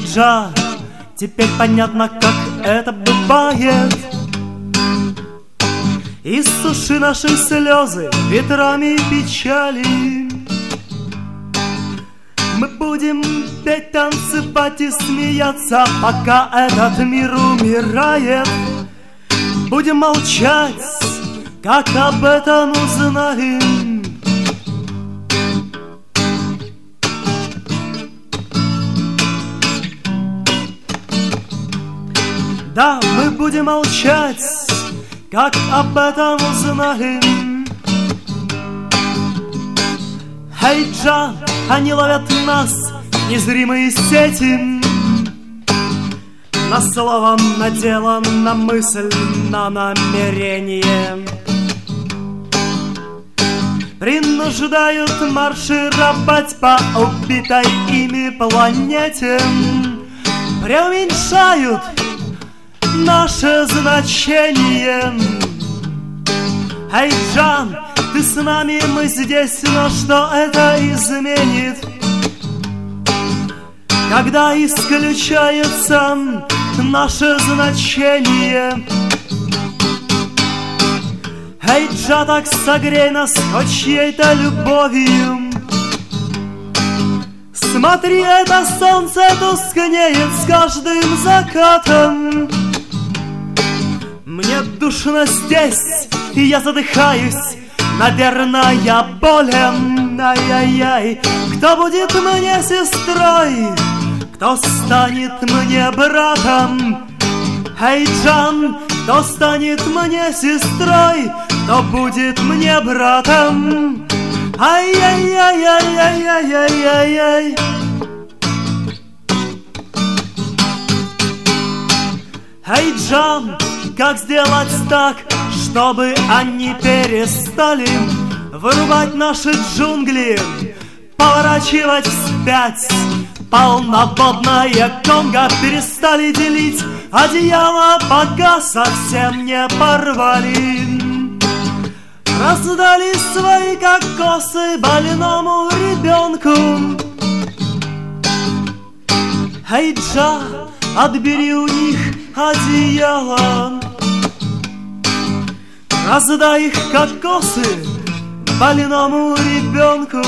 Джа, теперь понятно, как это бывает. Иссуши наши слезы ветрами печали. Мы будем петь, танцевать и смеяться, пока этот мир умирает. Будем молчать, как об этом узнали. Да, мы будем молчать, как об этом узнали. Эй, Джа, они ловят нас, незримые сети. На слово, на дело, на мысль, на намерение. Принуждают маршировать по убитой ими планете. Преуменьшают наше значение. Эй, Джан, ты с нами, мы здесь, но что это изменит? Когда исключается наше значение. Эй, Джа, так согрей нас хоть чьей-то любовью. Смотри, это солнце тускнеет с каждым закатом. Мне душно здесь, и я задыхаюсь. Наверное, я болен. Ай-яй-яй. Кто будет мне сестрой? Кто станет мне братом? Эй, Джан, кто станет мне сестрой? Кто будет мне братом? Ай-яй-яй-яй-яй-яй-яй-яй. Эй, Джан, как сделать так, чтобы они перестали вырубать наши джунгли, поворачивать вспять полноводное Конго, перестали делить одеяло, пока совсем не порвали. Раздали свои кокосы больному ребенку. Эй, Джа, отбери у них одеяло. Раздай их кокосы больному ребенку.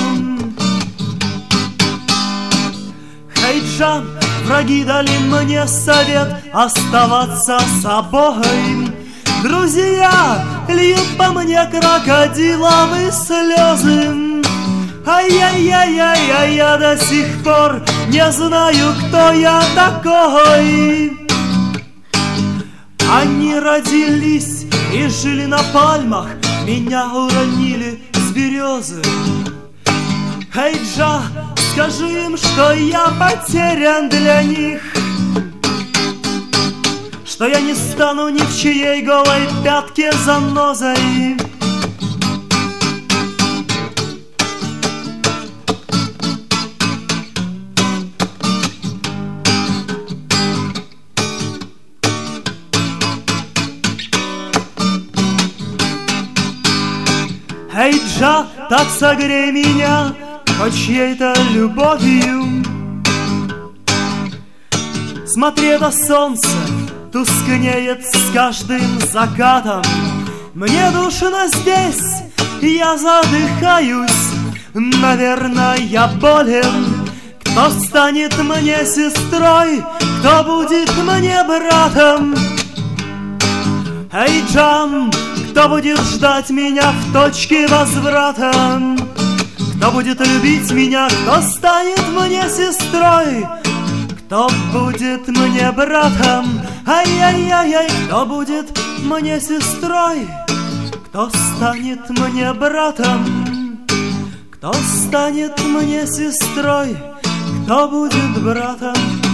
Эй, Джа, враги дали мне совет оставаться собой. Друзья льют по мне крокодиловые слезы. Ай-яй-яй-яй, я до сих пор не знаю, кто я такой. Они родились и жили на пальмах, меня уронили с березы. Эй, Джа, скажи им, что я потерян для них, что я не стану ни в чьей голой пятке занозой. Эй, Джа, так согрей меня хоть чьей-то любовью. Смотри, это солнце тускнеет с каждым закатом. Мне душно здесь, я задыхаюсь. Наверное, я болен. Кто станет мне сестрой? Кто будет мне братом? Эй, Джан, кто будет ждать меня в точке возврата? Кто будет любить меня? Кто станет мне сестрой? Кто будет мне братом? Ай-яй-яй-яй, кто будет мне сестрой? Кто станет мне братом? Кто станет мне сестрой? Кто будет братом?